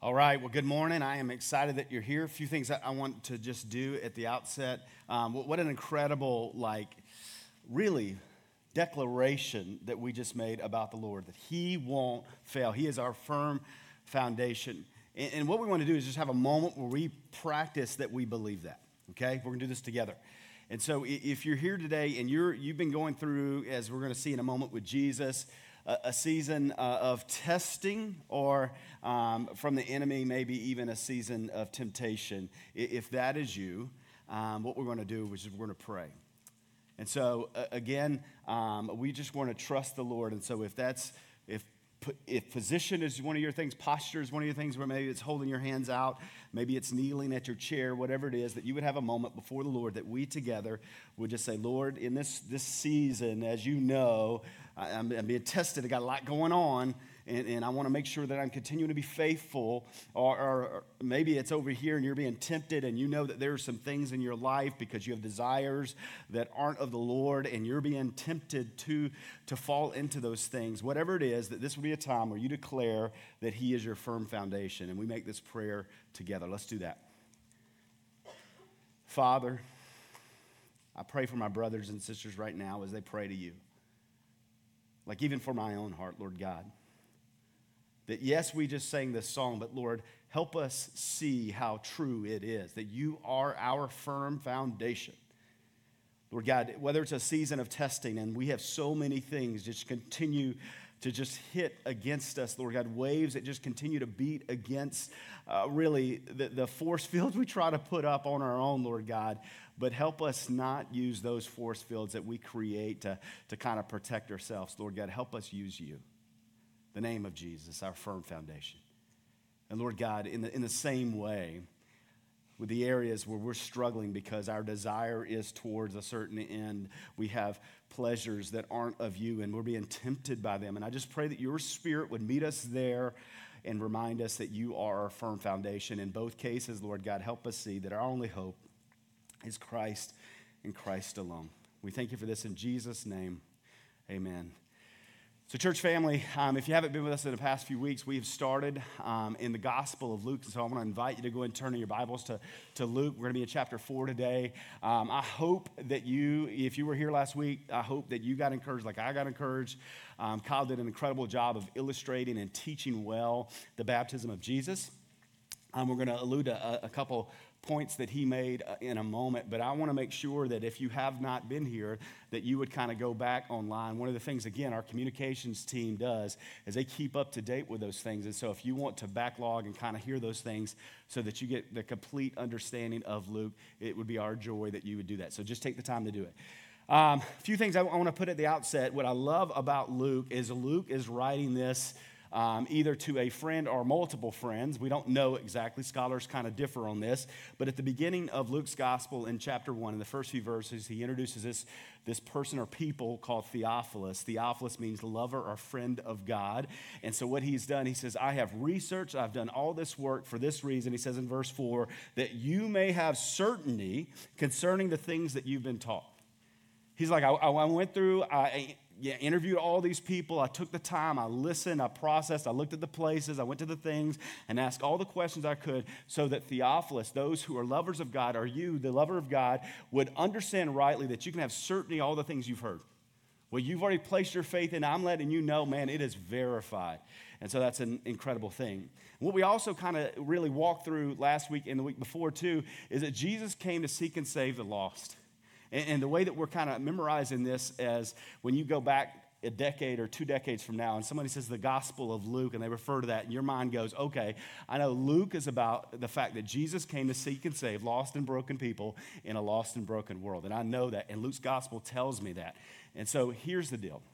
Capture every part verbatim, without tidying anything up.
All right, well, good morning. I am excited that you're here. A few things that I want to just do at the outset. Um, what what an incredible, like, really declaration that we just made about the Lord, that He won't fail. He is our firm foundation. And, and what we want to do is just have a moment where we practice that we believe that, okay? We're going to do this together. And so if you're here today and you're, you've been going through, as we're going to see in a moment with Jesus, a season uh, of testing or um, from the enemy, maybe even a season of temptation. If that is you, um, what we're going to do is we're going to pray. And so, uh, again, um, we just want to trust the Lord. And so if that's, if If position is one of your things, posture is one of your things, where maybe it's holding your hands out, maybe it's kneeling at your chair, whatever it is, that you would have a moment before the Lord that we together would just say, Lord, in this, this season, as you know, I, I'm, I'm being tested. I got a lot going on, and, and I want to make sure that I'm continuing to be faithful. Or, or, or maybe it's over here and you're being tempted, and you know that there are some things in your life because you have desires that aren't of the Lord, and you're being tempted to, to fall into those things. Whatever it is, that this will be a time where you declare that He is your firm foundation, and we make this prayer together. Let's do that. Father, I pray for my brothers and sisters right now as they pray to you. Like even for my own heart, Lord God. That yes, we just sang this song, but Lord, help us see how true it is, that you are our firm foundation. Lord God, whether it's a season of testing and we have so many things just continue to just hit against us, Lord God, waves that just continue to beat against uh, really the, the force fields we try to put up on our own, Lord God. But help us not use those force fields that we create to, to kind of protect ourselves. Lord God, help us use you, the name of Jesus, our firm foundation. And Lord God, in the, in the same way, with the areas where we're struggling because our desire is towards a certain end, we have pleasures that aren't of you, and we're being tempted by them. And I just pray that your Spirit would meet us there and remind us that you are our firm foundation. In both cases, Lord God, help us see that our only hope is Christ and Christ alone. We thank you for this in Jesus' name. Amen. So church family, um, if you haven't been with us in the past few weeks, we have started um, in the Gospel of Luke. So I want to invite you to go and turn in your Bibles to, to Luke. We're going to be in chapter four today. Um, I hope that you, if you were here last week, I hope that you got encouraged like I got encouraged. Um, Kyle did an incredible job of illustrating and teaching well the baptism of Jesus. Um, we're going to allude to a, a couple points that he made in a moment, but I want to make sure that if you have not been here, that you would kind of go back online. One of the things, again, our communications team does is they keep up to date with those things, and so if you want to backlog and kind of hear those things so that you get the complete understanding of Luke, it would be our joy that you would do that. So just take the time to do it. Um, a few things I, I want to put at the outset. What I love about Luke is Luke is writing this Um, either to a friend or multiple friends. We don't know exactly. Scholars kind of differ on this. But at the beginning of Luke's gospel in chapter one, in the first few verses, he introduces this, this person or people called Theophilus. Theophilus means lover or friend of God. And so what he's done, he says, I have researched, I've done all this work for this reason. He says in verse four, that you may have certainty concerning the things that you've been taught. He's like, I, I went through, I Yeah, interviewed all these people. I took the time. I listened. I processed. I looked at the places. I went to the things and asked all the questions I could so that Theophilus, those who are lovers of God, or you, the lover of God, would understand rightly that you can have certainty all the things you've heard. Well, you've already placed your faith in. I'm letting you know, man, it is verified. And so that's an incredible thing. What we also kind of really walked through last week and the week before too is that Jesus came to seek and save the lost. And the way that we're kind of memorizing this as when you go back a decade or two decades from now and somebody says the Gospel of Luke and they refer to that and your mind goes, okay, I know Luke is about the fact that Jesus came to seek and save lost and broken people in a lost and broken world. And I know that, and Luke's Gospel tells me that. And so here's the deal.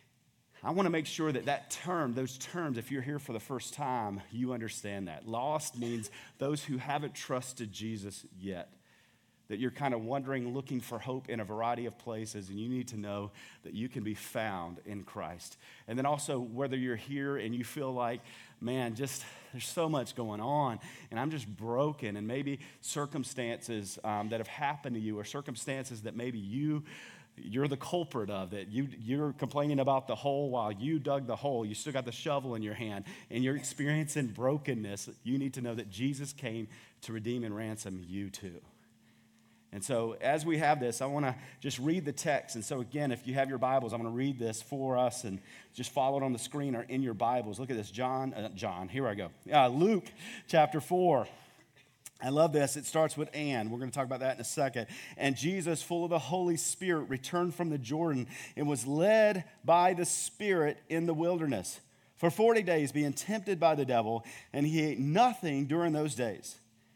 I want to make sure that that term, those terms, if you're here for the first time, you understand that. Lost means those who haven't trusted Jesus yet. That you're kind of wondering, looking for hope in a variety of places, and you need to know that you can be found in Christ. And then also, whether you're here and you feel like, man, just there's so much going on, and I'm just broken, and maybe circumstances um, that have happened to you, or circumstances that maybe you you're the culprit of it. You, you're complaining about the hole while you dug the hole. You still got the shovel in your hand, and you're experiencing brokenness. You need to know that Jesus came to redeem and ransom you too. And so as we have this, I want to just read the text. And so again, if you have your Bibles, I'm going to read this for us and just follow it on the screen or in your Bibles. Look at this, John, uh, John, here I go. Uh, Luke chapter four. I love this. It starts with and. We're going to talk about that in a second. And Jesus, full of the Holy Spirit, returned from the Jordan and was led by the Spirit in the wilderness for forty days, being tempted by the devil, and he ate nothing during those days.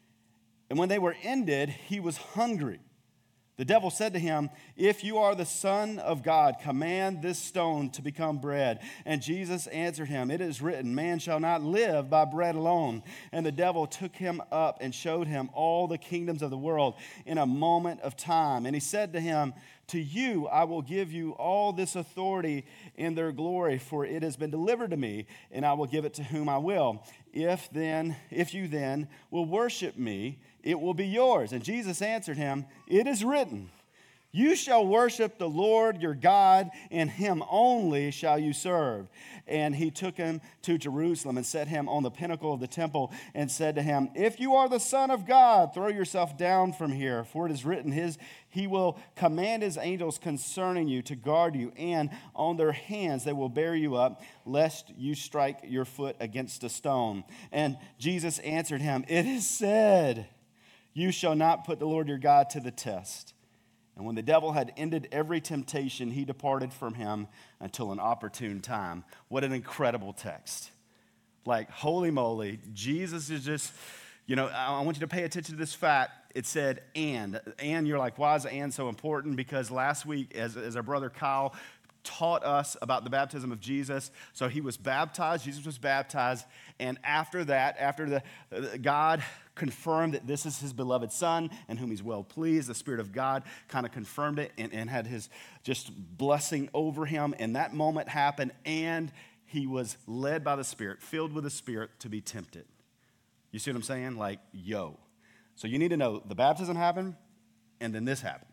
And when they were ended, he was hungry. The devil said to him, "If you are the Son of God, command this stone to become bread." And Jesus answered him, "It is written, man shall not live by bread alone." And the devil took him up and showed him all the kingdoms of the world in a moment of time. And he said to him, "To you I will give you all this authority and their glory, for it has been delivered to me, and I will give it to whom I will. If then, if you then will worship me, it will be yours." And Jesus answered him, "It is written, you shall worship the Lord your God, and him only shall you serve." And he took him to Jerusalem and set him on the pinnacle of the temple and said to him, "If you are the Son of God, throw yourself down from here, for it is written, his, he will command his angels concerning you to guard you, and on their hands they will bear you up, lest you strike your foot against a stone." And Jesus answered him, "It is said, you shall not put the Lord your God to the test." And when the devil had ended every temptation, he departed from him until an opportune time. What an incredible text. Like, holy moly, Jesus is just, you know, I want you to pay attention to this fact. It said, and. And you're like, why is and so important? Because last week, as, as our brother Kyle taught us about the baptism of Jesus. So he was baptized, Jesus was baptized, and after that, after the uh, God confirmed that this is his beloved Son in whom he's well pleased, the Spirit of God kind of confirmed it and, and had his just blessing over him, and that moment happened, and he was led by the Spirit, filled with the Spirit to be tempted. You see what I'm saying? Like, yo. So you need to know the baptism happened, and then this happened.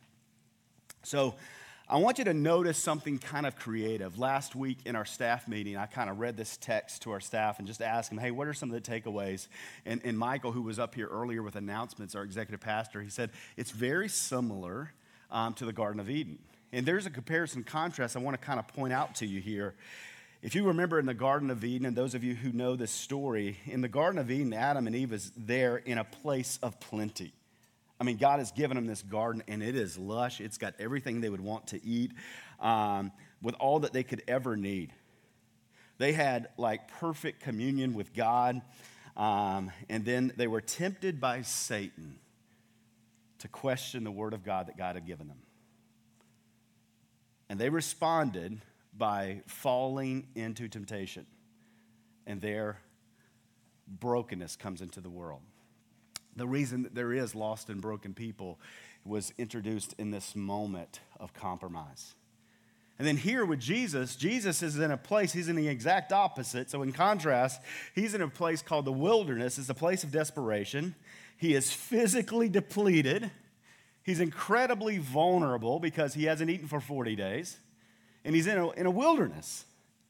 So I want you to notice something kind of creative. Last week in our staff meeting, I kind of read this text to our staff and just asked them, hey, what are some of the takeaways? And, and Michael, who was up here earlier with announcements, our executive pastor, he said, it's very similar um, to the Garden of Eden. And there's a comparison contrast I want to kind of point out to you here. If you remember in the Garden of Eden, and those of you who know this story, in the Garden of Eden, Adam and Eve is there in a place of plenty. I mean, God has given them this garden, and it is lush. It's got everything they would want to eat um, with all that they could ever need. They had, like, perfect communion with God, um, and then they were tempted by Satan to question the word of God that God had given them. And they responded by falling into temptation, and their brokenness comes into the world. The reason that there is lost and broken people was introduced in this moment of compromise. And then here with Jesus, Jesus is in a place, he's in the exact opposite. So in contrast, he's in a place called the wilderness. It's a place of desperation. He is physically depleted. He's incredibly vulnerable because he hasn't eaten for forty days. And he's in a, in a wilderness.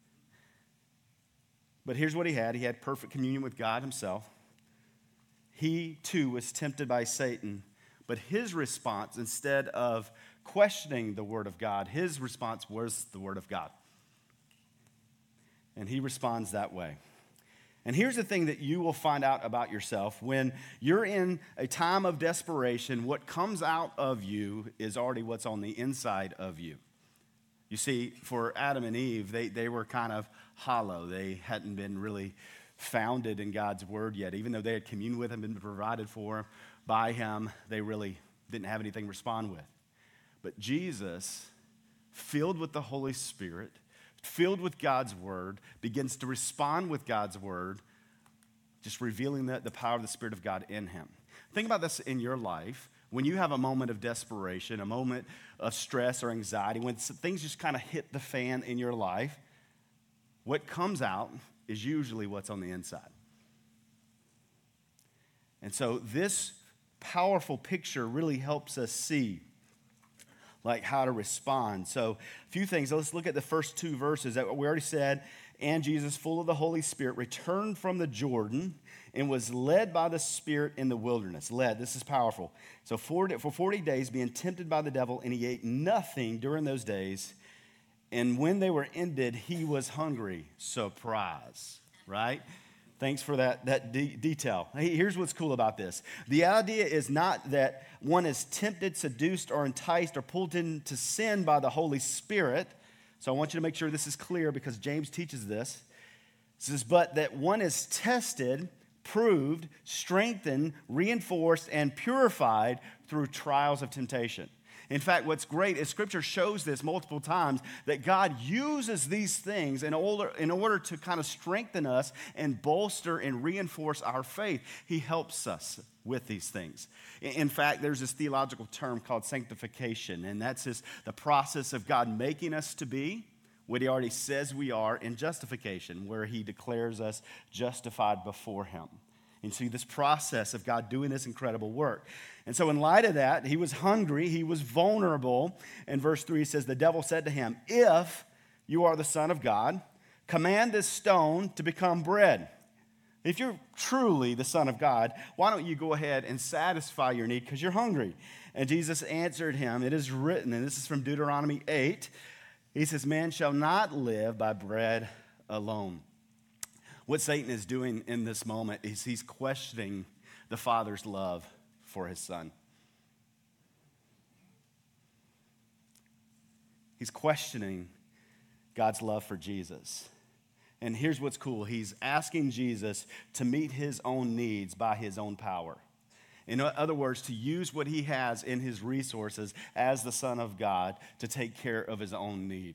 But here's what he had. He had perfect communion with God himself. He, too, was tempted by Satan, but his response, instead of questioning the word of God, his response was the word of God. And he responds that way. And here's the thing that you will find out about yourself. When you're in a time of desperation, what comes out of you is already what's on the inside of you. You see, for Adam and Eve, they, they were kind of hollow. They hadn't been really founded in God's word yet. Even though they had communed with him and been provided for by him, they really didn't have anything to respond with. But Jesus, filled with the Holy Spirit, filled with God's word, begins to respond with God's word, just revealing the, the power of the Spirit of God in him. Think about this in your life. When you have a moment of desperation, a moment of stress or anxiety, when things just kind of hit the fan in your life, what comes out is usually what's on the inside. And so this powerful picture really helps us see like how to respond. So a few things. Let's look at the first two verses that we already said. And Jesus, full of the Holy Spirit, returned from the Jordan and was led by the Spirit in the wilderness. Led, this is powerful. So for forty days being tempted by the devil, and he ate nothing during those days. And when they were ended, he was hungry. Surprise, right? Thanks for that, that de- detail. Hey, here's what's cool about this. The idea is not that one is tempted, seduced, or enticed, or pulled into sin by the Holy Spirit. So I want you to make sure this is clear because James teaches this. It says, but that one is tested, proved, strengthened, reinforced, and purified through trials of temptation. In fact, what's great is Scripture shows this multiple times, that God uses these things in order, in order to kind of strengthen us and bolster and reinforce our faith. He helps us with these things. In fact, there's this theological term called sanctification, and that's just the process of God making us to be what he already says we are, in justification, where he declares us justified before him. And see this process of God doing this incredible work. And so in light of that, he was hungry, he was vulnerable. In verse three, it says, the devil said to him, if you are the Son of God, command this stone to become bread. If you're truly the Son of God, why don't you go ahead and satisfy your need because you're hungry? And Jesus answered him, it is written, and this is from Deuteronomy eight, he says, man shall not live by bread alone. What Satan is doing in this moment is he's questioning the Father's love for his Son. He's questioning God's love for Jesus. And here's what's cool. He's asking Jesus to meet his own needs by his own power. In other words, to use what he has in his resources as the Son of God to take care of his own need.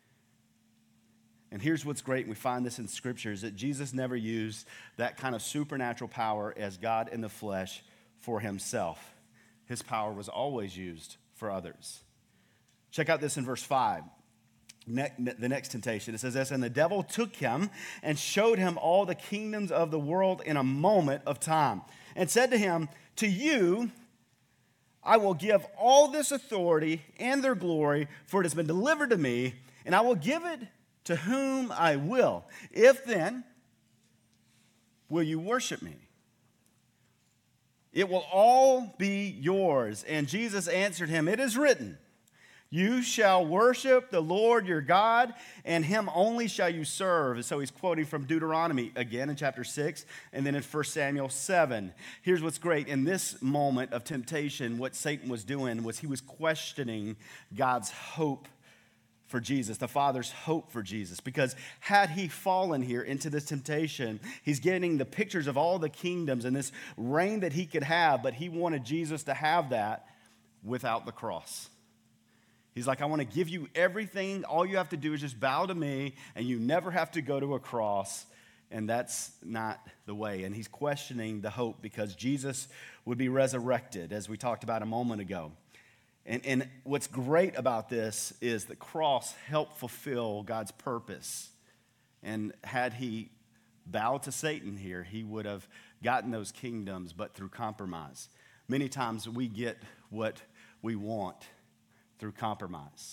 And here's what's great, and we find this in scriptures, that Jesus never used that kind of supernatural power as God in the flesh for himself. His power was always used for others. Check out this in verse five. Ne- the next temptation, it says this, and the devil took him and showed him all the kingdoms of the world in a moment of time, and said to him, to you I will give all this authority and their glory, for it has been delivered to me, and I will give it to whom I will. If then, will you worship me? It will all be yours. And Jesus answered him, it is written, you shall worship the Lord your God, and him only shall you serve. And so he's quoting from Deuteronomy again in chapter six, and then in First Samuel seven. Here's what's great. In this moment of temptation, what Satan was doing was he was questioning God's hope for Jesus, the Father's hope for Jesus. Because had he fallen here into this temptation, he's getting the pictures of all the kingdoms and this reign that he could have, but he wanted Jesus to have that without the cross. He's like, I want to give you everything. All you have to do is just bow to me, and you never have to go to a cross. And that's not the way. And he's questioning the hope because Jesus would be resurrected, as we talked about a moment ago. And, and what's great about this is the cross helped fulfill God's purpose. And had he bowed to Satan here, he would have gotten those kingdoms, but through compromise. Many times we get what we want through compromise.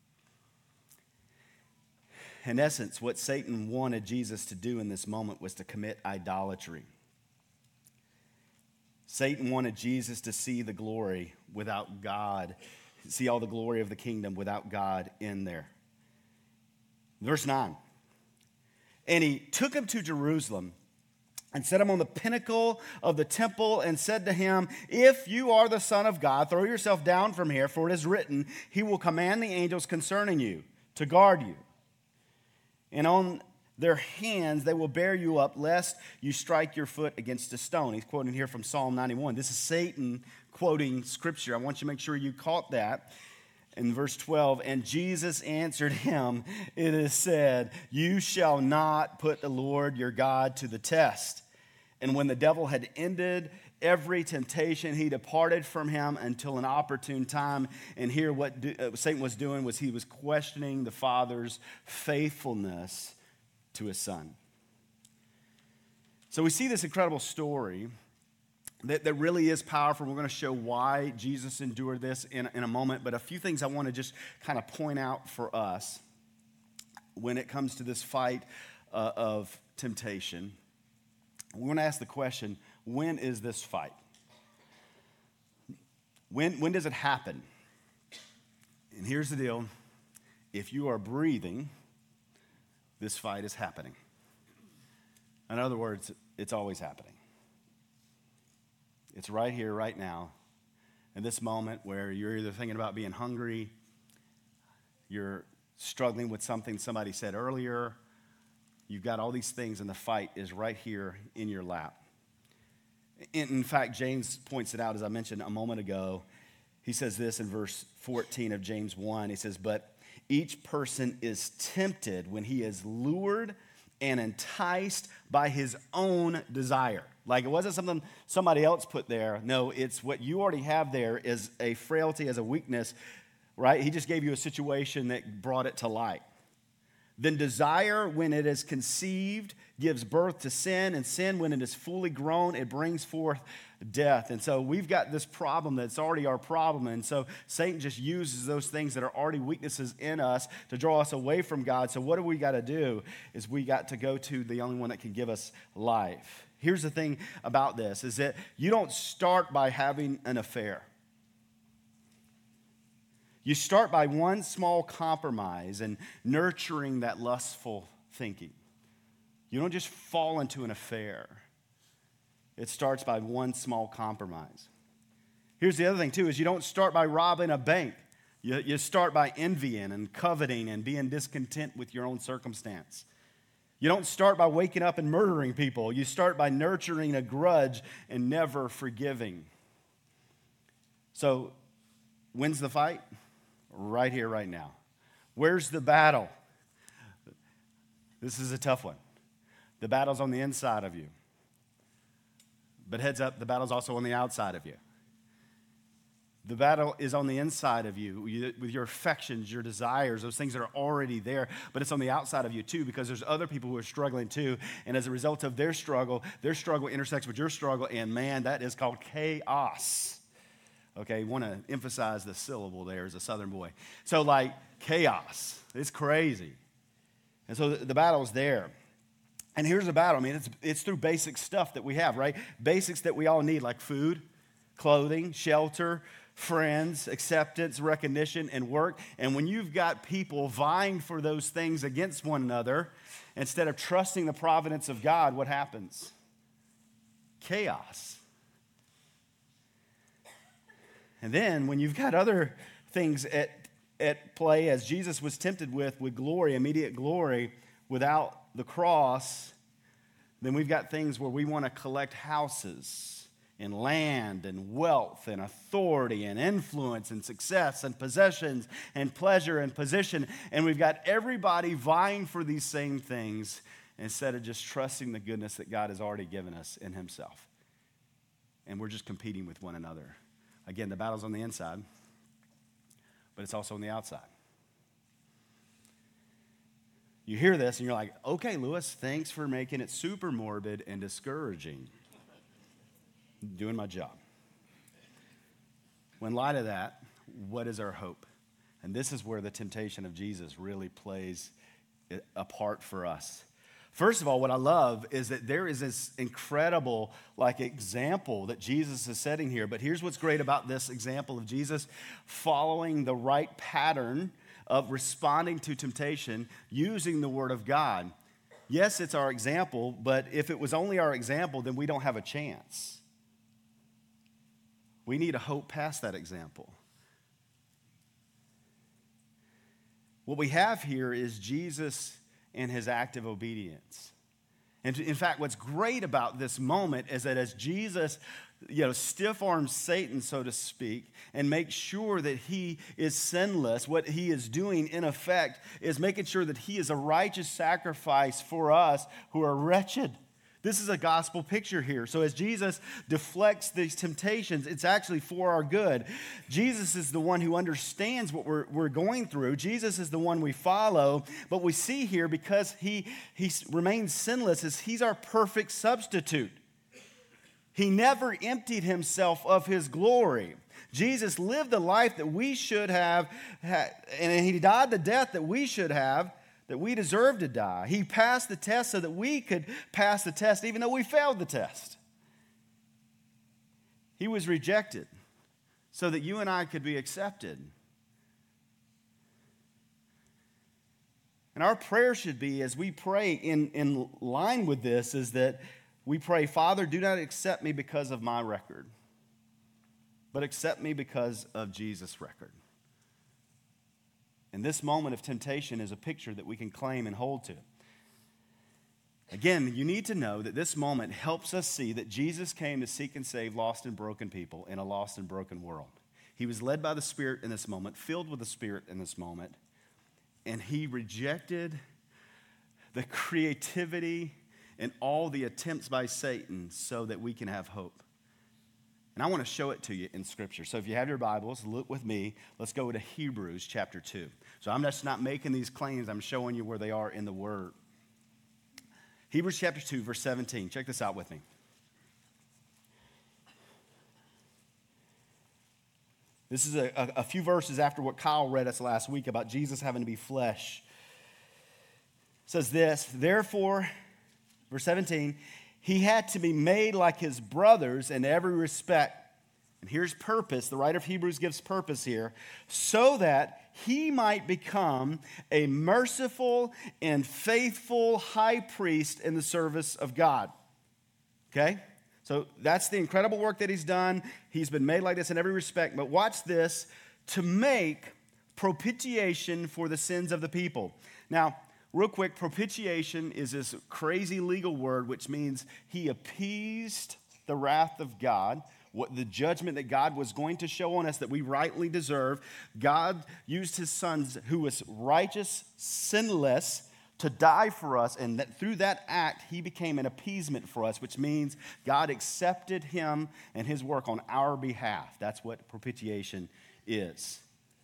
In essence, what Satan wanted Jesus to do in this moment was to commit idolatry. Satan wanted Jesus to see the glory without God, see all the glory of the kingdom without God in there. Verse nine, and he took him to Jerusalem and set him on the pinnacle of the temple and said to him, if you are the Son of God, throw yourself down from here, for it is written, he will command the angels concerning you to guard you. And on their hands they will bear you up, lest you strike your foot against a stone. He's quoting here from Psalm ninety-one. This is Satan quoting scripture. I want you to make sure you caught that. In verse twelve, and Jesus answered him, it is said, you shall not put the Lord your God to the test. And when the devil had ended every temptation, he departed from him until an opportune time. And here what do, uh, Satan was doing was he was questioning the Father's faithfulness to his Son. So we see this incredible story that, that really is powerful. We're going to show why Jesus endured this in, in a moment. But a few things I want to just kind of point out for us when it comes to this fight uh, of temptation. We want to ask the question, when is this fight? When, when does it happen? And here's the deal. If you are breathing, this fight is happening. In other words, it's always happening. It's right here, right now, in this moment where you're either thinking about being hungry, you're struggling with something somebody said earlier, you've got all these things, and the fight is right here in your lap. In, in fact, James points it out, as I mentioned a moment ago. He says this in verse fourteen of James one. He says, but each person is tempted when he is lured and enticed by his own desire. Like it wasn't something somebody else put there. No, it's what you already have there is a frailty, as a weakness, right? He just gave you a situation that brought it to light. Then desire, when it is conceived, gives birth to sin, and sin, when it is fully grown, it brings forth death. And so we've got this problem that's already our problem, and so Satan just uses those things that are already weaknesses in us to draw us away from God. So what do we got to do is we got to go to the only one that can give us life. Here's the thing about this, is that you don't start by having an affair. You start by one small compromise and nurturing that lustful thinking. You don't just fall into an affair. It starts by one small compromise. Here's the other thing, too, is you don't start by robbing a bank. You, you start by envying and coveting and being discontent with your own circumstance. You don't start by waking up and murdering people. You start by nurturing a grudge and never forgiving. So, when's the fight? Right here, right now. Where's the battle? This is a tough one. The battle's on the inside of you. But heads up, the battle's also on the outside of you. The battle is on the inside of you with your affections, your desires, those things that are already there, but it's on the outside of you too, because there's other people who are struggling too, and as a result of their struggle, their struggle intersects with your struggle, and man, that is called chaos. Okay, I want to emphasize the syllable there as a Southern boy. So like chaos, it's crazy. And so the, the battle's there. And here's the battle. I mean, it's, it's through basic stuff that we have, right? Basics that we all need, like food, clothing, shelter, friends, acceptance, recognition, and work. And when you've got people vying for those things against one another, instead of trusting the providence of God, what happens? Chaos. And then when you've got other things at, at play, as Jesus was tempted with, with glory, immediate glory, without the cross, then we've got things where we want to collect houses and land and wealth and authority and influence and success and possessions and pleasure and position. And we've got everybody vying for these same things instead of just trusting the goodness that God has already given us in himself. And we're just competing with one another. Again, the battle's on the inside, but it's also on the outside. You hear this and you're like, okay, Lewis, thanks for making it super morbid and discouraging. I'm doing my job. Well, in light of that, what is our hope? And this is where the temptation of Jesus really plays a part for us. First of all, what I love is that there is this incredible like example that Jesus is setting here. But here's what's great about this example of Jesus following the right pattern of responding to temptation using the Word of God. Yes, it's our example, but if it was only our example, then we don't have a chance. We need a hope past that example. What we have here is Jesus and his active obedience. And in fact, what's great about this moment is that as Jesus, you know, stiff-arms Satan, so to speak, and makes sure that he is sinless, what he is doing, in effect, is making sure that he is a righteous sacrifice for us who are wretched. This is a gospel picture here. So as Jesus deflects these temptations, it's actually for our good. Jesus is the one who understands what we're, we're going through. Jesus is the one we follow. But we see here, because he, he remains sinless, is he's our perfect substitute. He never emptied himself of his glory. Jesus lived the life that we should have, and he died the death that we should have, that we deserve to die. He passed the test so that we could pass the test, even though we failed the test. He was rejected so that you and I could be accepted. And our prayer should be, as we pray in, in line with this, is that we pray, Father, do not accept me because of my record, but accept me because of Jesus' record. And this moment of temptation is a picture that we can claim and hold to. Again, you need to know that this moment helps us see that Jesus came to seek and save lost and broken people in a lost and broken world. He was led by the Spirit in this moment, filled with the Spirit in this moment, and he rejected the creativity and all the attempts by Satan so that we can have hope. And I want to show it to you in Scripture. So if you have your Bibles, look with me. Let's go to Hebrews chapter two. So I'm just not making these claims. I'm showing you where they are in the Word. Hebrews chapter two, verse seventeen. Check this out with me. This is a, a, a few verses after what Kyle read us last week about Jesus having to be flesh. It says this, therefore, verse seventeen, he had to be made like his brothers in every respect. And here's purpose. The writer of Hebrews gives purpose here. So that he might become a merciful and faithful high priest in the service of God. Okay? So that's the incredible work that he's done. He's been made like this in every respect. But watch this. To make propitiation for the sins of the people. Now, real quick, propitiation is this crazy legal word which means he appeased the wrath of God, what the judgment that God was going to show on us that we rightly deserve. God used his son who was righteous, sinless, to die for us, and that through that act, he became an appeasement for us, which means God accepted him and his work on our behalf. That's what propitiation is.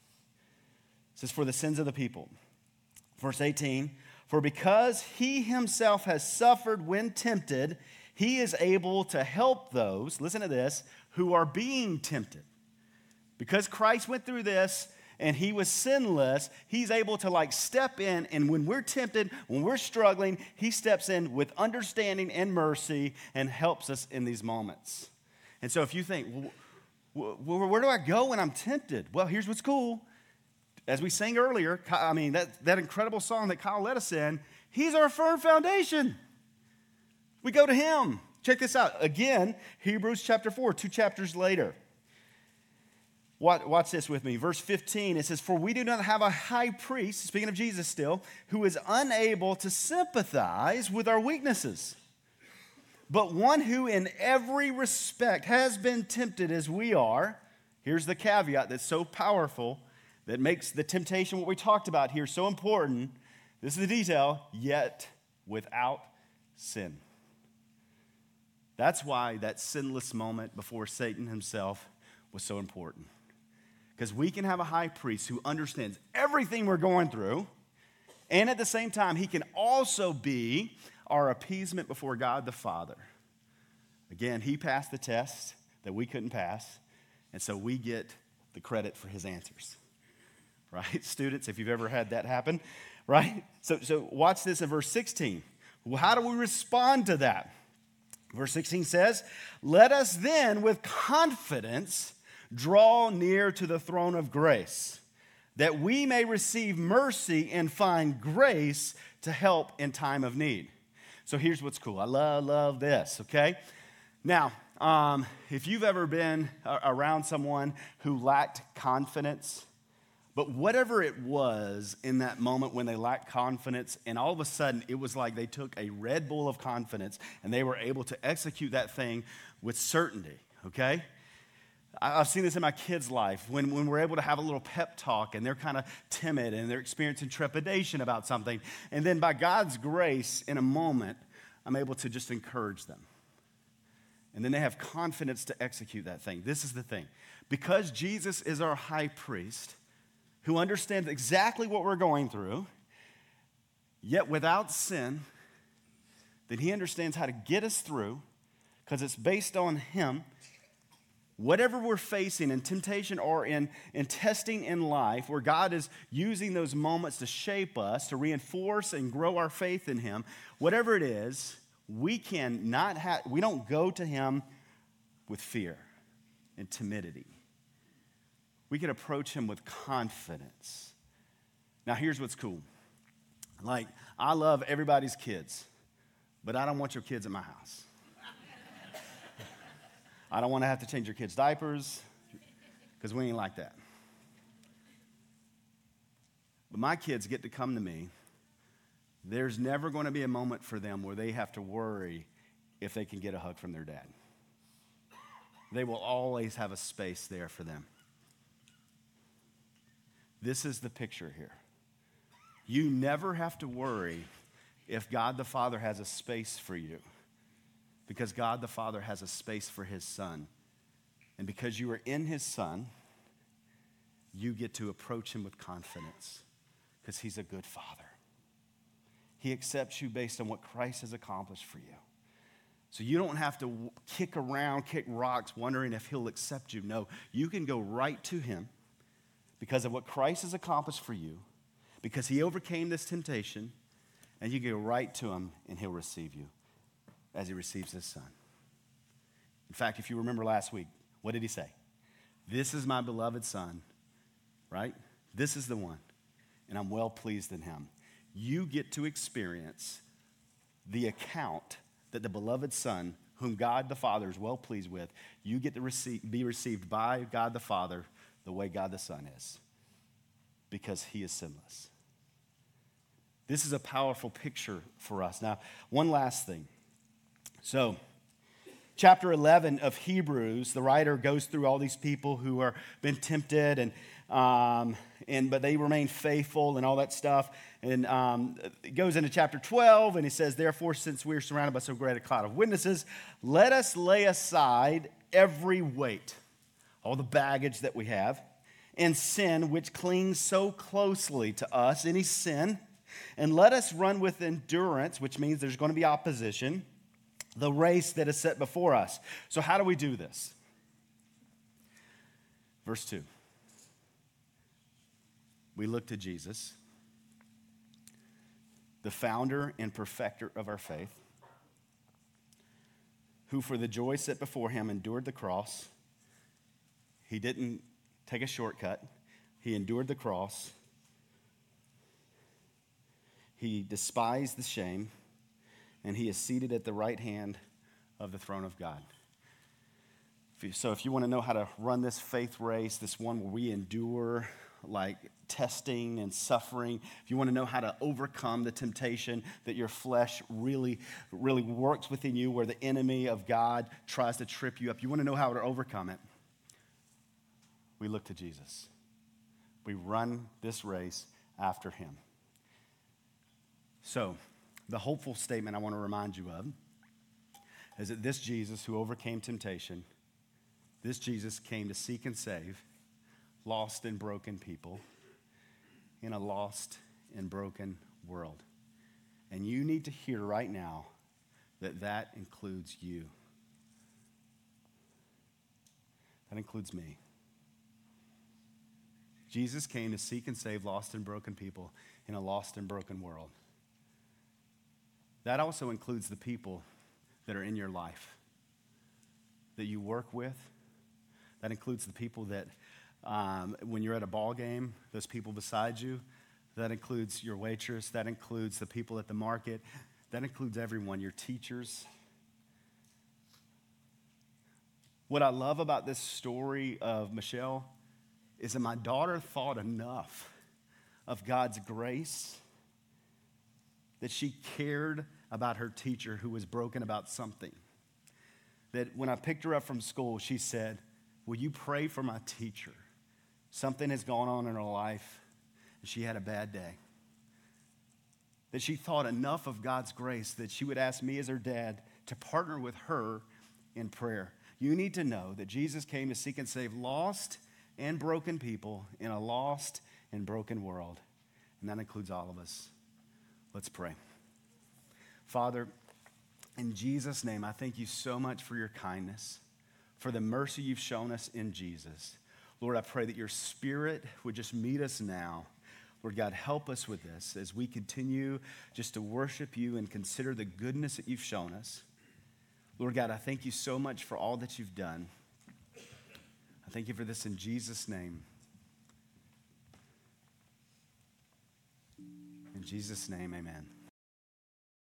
It says, for the sins of the people. Verse eighteen, for because he himself has suffered when tempted, he is able to help those, listen to this, who are being tempted. Because Christ went through this and he was sinless, he's able to like step in, and when we're tempted, when we're struggling, he steps in with understanding and mercy and helps us in these moments. And so if you think, well, where do I go when I'm tempted? Well, here's what's cool. As we sang earlier, I mean, that, that incredible song that Kyle led us in, he's our firm foundation. We go to him. Check this out. Again, Hebrews chapter four, two chapters later. Watch, watch this with me. Verse fifteen, it says, for we do not have a high priest, speaking of Jesus still, who is unable to sympathize with our weaknesses, but one who in every respect has been tempted as we are. Here's the caveat that's so powerful that makes the temptation, what we talked about here, so important. This is the detail, yet without sin. That's why that sinless moment before Satan himself was so important. Because we can have a high priest who understands everything we're going through, and at the same time, he can also be our appeasement before God the Father. Again, he passed the test that we couldn't pass, and so we get the credit for his answers. Right? Students, if you've ever had that happen, right? So, so watch this in verse sixteen. Well, how do we respond to that? Verse sixteen says, let us then with confidence draw near to the throne of grace, that we may receive mercy and find grace to help in time of need. So here's what's cool. I love, love this, okay? Now, um, if you've ever been around someone who lacked confidence, but whatever it was in that moment when they lacked confidence, and all of a sudden it was like they took a Red Bull of confidence and they were able to execute that thing with certainty, okay? I've seen this in my kids' life when, when we're able to have a little pep talk and they're kind of timid and they're experiencing trepidation about something. And then by God's grace, in a moment, I'm able to just encourage them. And then they have confidence to execute that thing. This is the thing. Because Jesus is our high priest, who understands exactly what we're going through, yet without sin, then he understands how to get us through, because it's based on him. Whatever we're facing in temptation or in, in testing in life, where God is using those moments to shape us, to reinforce and grow our faith in him, whatever it is, we can not have, we don't go to him with fear and timidity. We can approach him with confidence. Now, here's what's cool. Like, I love everybody's kids, but I don't want your kids at my house. I don't want to have to change your kids' diapers, because we ain't like that. But my kids get to come to me. There's never going to be a moment for them where they have to worry if they can get a hug from their dad. They will always have a space there for them. This is the picture here. You never have to worry if God the Father has a space for you, because God the Father has a space for his Son. And because you are in his Son, you get to approach him with confidence, because he's a good Father. He accepts you based on what Christ has accomplished for you. So you don't have to kick around, kick rocks, wondering if he'll accept you. No, you can go right to him because of what Christ has accomplished for you, because he overcame this temptation, and you can go right to him and he'll receive you as he receives his Son. In fact, if you remember last week, what did he say? This is my beloved Son, right? This is the one, and I'm well pleased in him. You get to experience the account that the beloved Son, whom God the Father is well pleased with, you get to receive, be received by God the Father the way God the Son is, because he is sinless. This is a powerful picture for us. Now, one last thing. So, chapter eleven of Hebrews, the writer goes through all these people who are been tempted, and um, and but they remain faithful and all that stuff. And um, it goes into chapter twelve, and he says, therefore, since we are surrounded by so great a cloud of witnesses, let us lay aside every weight, all the baggage that we have, and sin which clings so closely to us, any sin, and let us run with endurance, which means there's going to be opposition, the race that is set before us. So how do we do this? Verse two. We look to Jesus, the founder and perfecter of our faith, who for the joy set before him endured the cross. He didn't take a shortcut. He endured the cross. He despised the shame, and he is seated at the right hand of the throne of God. So if you want to know how to run this faith race, this one where we endure like testing and suffering, if you want to know how to overcome the temptation that your flesh really, really works within you, where the enemy of God tries to trip you up, you want to know how to overcome it, we look to Jesus. We run this race after him. So, the hopeful statement I want to remind you of is that this Jesus who overcame temptation, this Jesus came to seek and save lost and broken people in a lost and broken world. And you need to hear right now that that includes you. That includes me. Jesus came to seek and save lost and broken people in a lost and broken world. That also includes the people that are in your life, that you work with. That includes the people that, um, when you're at a ball game, those people beside you. That includes your waitress. That includes the people at the market. That includes everyone, your teachers. What I love about this story of Michelle is that my daughter thought enough of God's grace that she cared about her teacher who was broken about something. That when I picked her up from school, she said, will you pray for my teacher? Something has gone on in her life, and she had a bad day. That she thought enough of God's grace that she would ask me as her dad to partner with her in prayer. You need to know that Jesus came to seek and save lost and broken people in a lost and broken world. And that includes all of us. Let's pray. Father, In Jesus' name, I thank you so much for your kindness, for the mercy you've shown us in Jesus. Lord, I pray that your Spirit would just meet us now. Lord God, help us with this as we continue just to worship you and consider the goodness that you've shown us. Lord God, I thank you so much for all that you've done. I thank you for this in Jesus' name. In Jesus' name, amen.